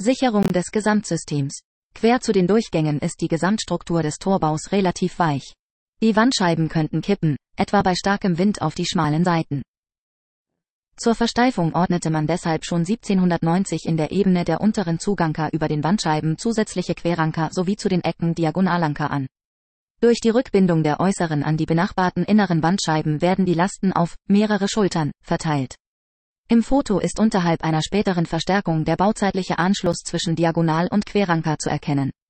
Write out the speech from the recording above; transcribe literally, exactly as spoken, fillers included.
Sicherung des Gesamtsystems. Quer zu den Durchgängen ist die Gesamtstruktur des Torbaus relativ weich. Die Wandscheiben könnten kippen, etwa bei starkem Wind auf die schmalen Seiten. Zur Versteifung ordnete man deshalb schon siebzehnhundertneunzig in der Ebene der unteren Zuganker über den Wandscheiben zusätzliche Queranker sowie zu den Ecken Diagonalanker an. Durch die Rückbindung der äußeren an die benachbarten inneren Wandscheiben werden die Lasten auf mehrere Schultern verteilt. Im Foto ist unterhalb einer späteren Verstärkung der bauzeitliche Anschluss zwischen Diagonal- und Queranker zu erkennen.